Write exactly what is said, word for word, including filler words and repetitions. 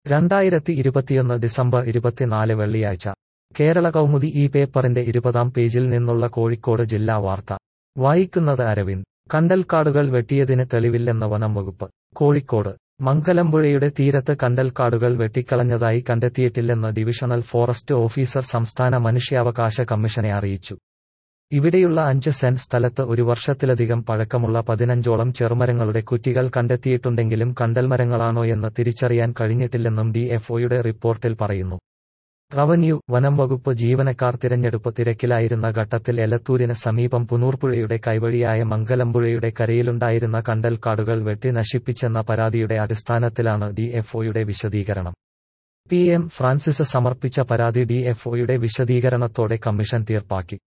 രണ്ടായിരത്തി ഇരുപത്തിയൊന്ന് ഡിസംബർ ഇരുപത്തിനാല് വെള്ളിയാഴ്ച കേരള കൗമുദി ഈ പേപ്പറിന്റെ ഇരുപതാം പേജിൽ നിന്നുള്ള കോഴിക്കോട് ജില്ലാ വാർത്ത വായിക്കുന്നത് അരവിന്ദ്. കണ്ടൽക്കാടുകൾ വെട്ടിയതിന് തെളിവില്ലെന്ന് വനം വകുപ്പ്. കോഴിക്കോട് മംഗലമ്പുഴയുടെ തീരത്ത് കണ്ടൽക്കാടുകൾ വെട്ടിക്കളഞ്ഞതായി കണ്ടെത്തിയിട്ടില്ലെന്ന് ഡിവിഷണൽ ഫോറസ്റ്റ് ഓഫീസർ സംസ്ഥാന മനുഷ്യാവകാശ കമ്മീഷനെ അറിയിച്ചു. ഇവിടെയുള്ള അഞ്ച് സെന്റ് സ്ഥലത്ത് ഒരു വർഷത്തിലധികം പഴക്കമുള്ള പതിനഞ്ചോളം ചെറുമരങ്ങളുടെ കുറ്റികൾ കണ്ടെത്തിയിട്ടുണ്ടെങ്കിലും കണ്ടൽമരങ്ങളാണോയെന്ന് തിരിച്ചറിയാൻ കഴിഞ്ഞിട്ടില്ലെന്നും ഡി എഫ് ഒയുടെ റിപ്പോർട്ടിൽ പറയുന്നു. റവന്യൂ, വനം വകുപ്പ് ജീവനക്കാർ തിരഞ്ഞെടുപ്പ് തിരക്കിലായിരുന്ന ഘട്ടത്തിൽ എലത്തൂരിന് സമീപം പുനൂർപ്പുഴയുടെ കൈവഴിയായ മംഗലമ്പുഴയുടെ കരയിലുണ്ടായിരുന്ന കണ്ടൽക്കാടുകൾ വെട്ടി നശിപ്പിച്ചെന്ന പരാതിയുടെ അടിസ്ഥാനത്തിലാണ് ഡി എഫ് ഒയുടെ വിശദീകരണം. പി എം ഫ്രാൻസിസ് സമർപ്പിച്ച പരാതി ഡി എഫ് ഒയുടെ വിശദീകരണത്തോടെ കമ്മീഷൻ തീർപ്പാക്കി.